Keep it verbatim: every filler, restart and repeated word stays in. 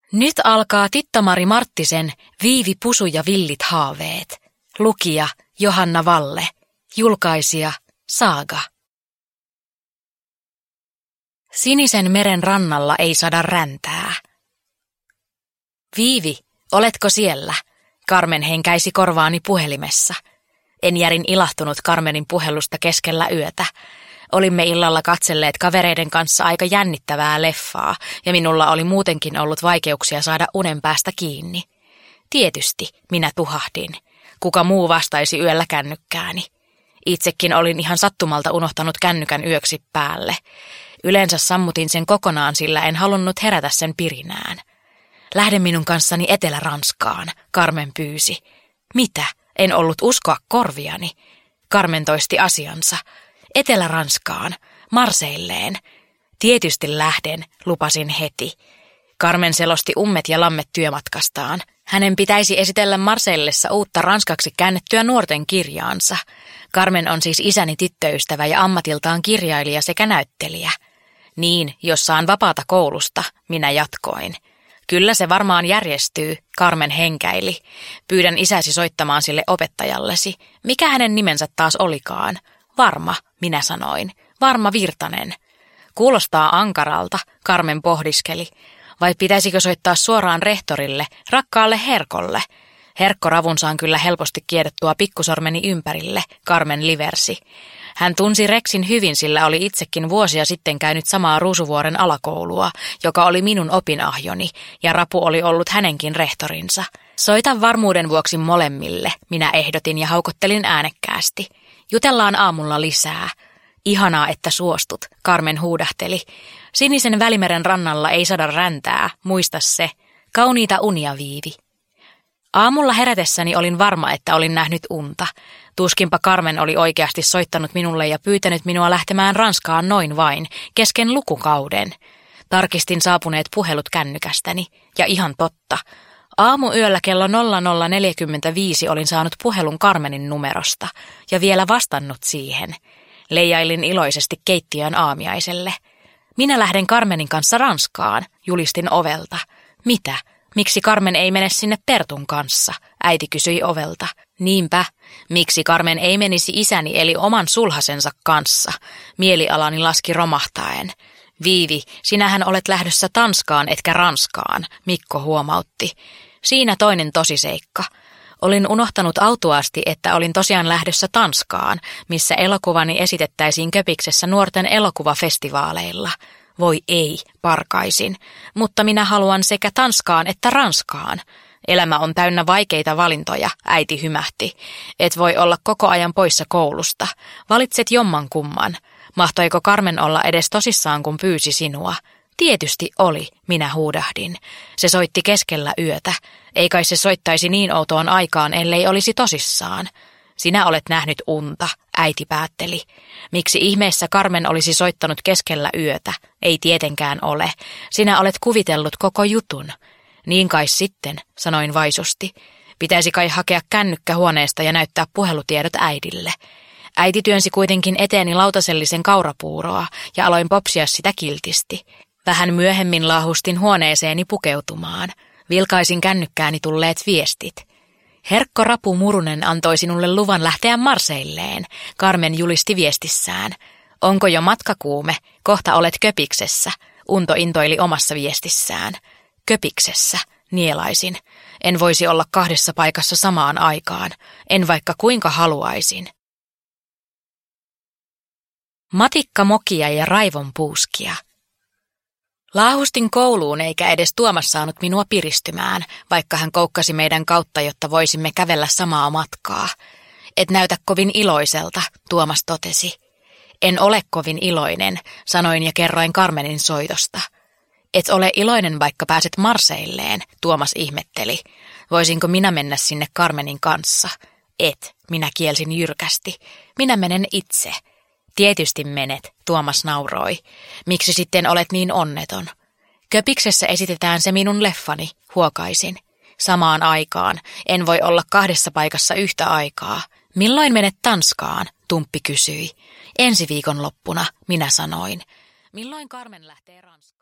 Nyt alkaa Titta-Mari Marttisen Viivi Pusu ja villit haaveet. Lukija Johanna Valle. Julkaisija Saaga. Sinisen meren rannalla ei sada räntää. Viivi, oletko siellä? Carmen henkäisi korvaani puhelimessa. En järin ilahtunut Carmenin puhelusta keskellä yötä. Olimme illalla katselleet kavereiden kanssa aika jännittävää leffaa, ja minulla oli muutenkin ollut vaikeuksia saada unen päästä kiinni. Tietysti minä tuhahdin. Kuka muu vastaisi yöllä kännykkääni? Itsekin olin ihan sattumalta unohtanut kännykän yöksi päälle. Yleensä sammutin sen kokonaan, sillä en halunnut herätä sen pirinään. Lähde minun kanssani Etelä-Ranskaan, Carmen pyysi. Mitä? En ollut uskoa korviani. Carmen toisti asiansa. Etelä-Ranskaan, Marseilleen. Tietysti lähden, lupasin heti. Carmen selosti ummet ja lammet työmatkastaan. Hänen pitäisi esitellä Marseillessa uutta ranskaksi käännettyä nuorten kirjaansa. Carmen on siis isäni tyttöystävä ja ammatiltaan kirjailija sekä näyttelijä. Niin, jos saan vapaata koulusta, minä jatkoin. Kyllä se varmaan järjestyy, Carmen henkäili. Pyydän isäsi soittamaan sille opettajallesi. Mikä hänen nimensä taas olikaan? Varma, minä sanoin. Varma Virtanen. Kuulostaa ankaralta, Carmen pohdiskeli. Vai pitäisikö soittaa suoraan rehtorille, rakkaalle Herkolle? Herkko ravunsaan kyllä helposti kiedottua pikkusormeni ympärille, Carmen liversi. Hän tunsi Rexin hyvin, sillä oli itsekin vuosia sitten käynyt samaa Ruusuvuoren alakoulua, joka oli minun opinahjoni, ja Rapu oli ollut hänenkin rehtorinsa. Soita varmuuden vuoksi molemmille, minä ehdotin ja haukottelin äänekkäästi. Jutellaan aamulla lisää. Ihanaa, että suostut, Carmen huudahteli. Sinisen Välimeren rannalla ei sada räntää, muista se. Kauniita unia, Viivi. Aamulla herätessäni olin varma, että olin nähnyt unta. Tuskinpa Carmen oli oikeasti soittanut minulle ja pyytänyt minua lähtemään Ranskaan noin vain, kesken lukukauden. Tarkistin saapuneet puhelut kännykästäni, ja ihan totta. Aamuyöllä kello nolla nolla neljäkymmentäviisi olin saanut puhelun Carmenin numerosta, ja vielä vastannut siihen. Leijailin iloisesti keittiön aamiaiselle. Minä lähden Carmenin kanssa Ranskaan, julistin ovelta. Mitä? Miksi Carmen ei mene sinne Pertun kanssa? Äiti kysyi ovelta. Niinpä, miksi Carmen ei menisi isäni eli oman sulhasensa kanssa? Mielialani laski romahtaen. Viivi, sinähän olet lähdössä Tanskaan etkä Ranskaan, Mikko huomautti. Siinä toinen tosiseikka. Olin unohtanut autuaasti, että olin tosiaan lähdössä Tanskaan, missä elokuvani esitettäisiin Köpiksessä nuorten elokuvafestivaaleilla. Voi ei, parkaisin, mutta minä haluan sekä Tanskaan että Ranskaan. Elämä on täynnä vaikeita valintoja, äiti hymähti. Et voi olla koko ajan poissa koulusta. Valitset jomman kumman. Mahtoiko Carmen olla edes tosissaan, kun pyysi sinua? Tietysti oli, minä huudahdin. Se soitti keskellä yötä. Ei kai se soittaisi niin outoon aikaan, ellei olisi tosissaan. Sinä olet nähnyt unta, äiti päätteli. Miksi ihmeessä Carmen olisi soittanut keskellä yötä? Ei tietenkään ole. Sinä olet kuvitellut koko jutun. Niin kai sitten, sanoin vaisusti. Pitäisi kai hakea kännykkä huoneesta ja näyttää puhelutiedot äidille. Äiti työnsi kuitenkin eteeni lautasellisen kaurapuuroa ja aloin popsia sitä kiltisti. Vähän myöhemmin laahustin huoneeseeni pukeutumaan. Vilkaisin kännykkääni tulleet viestit. Herkko Rapu Murunen antoi sinulle luvan lähteä Marseilleen, Carmen julisti viestissään. Onko jo matkakuume? Kohta olet Köpiksessä, Unto intoili omassa viestissään. Köpiksessä, nielaisin. En voisi olla kahdessa paikassa samaan aikaan, en vaikka kuinka haluaisin. Matikka mokia ja raivon puuskia. Laahustin kouluun eikä edes Tuomas saanut minua piristymään, vaikka hän koukkasi meidän kautta, jotta voisimme kävellä samaa matkaa. Et näytä kovin iloiselta, Tuomas totesi. En ole kovin iloinen, sanoin ja kerroin Carmenin soitosta. Et ole iloinen, vaikka pääset Marseilleen, Tuomas ihmetteli. Voisinko minä mennä sinne Carmenin kanssa? Et, minä kielsin jyrkästi. Minä menen itse. Tietysti menet, Tuomas nauroi. Miksi sitten olet niin onneton? Köpiksessä esitetään se minun leffani, huokaisin. Samaan aikaan, en voi olla kahdessa paikassa yhtä aikaa. Milloin menet Tanskaan, Tumppi kysyi. Ensi viikon loppuna, minä sanoin. Milloin Carmen lähtee Ranskaan?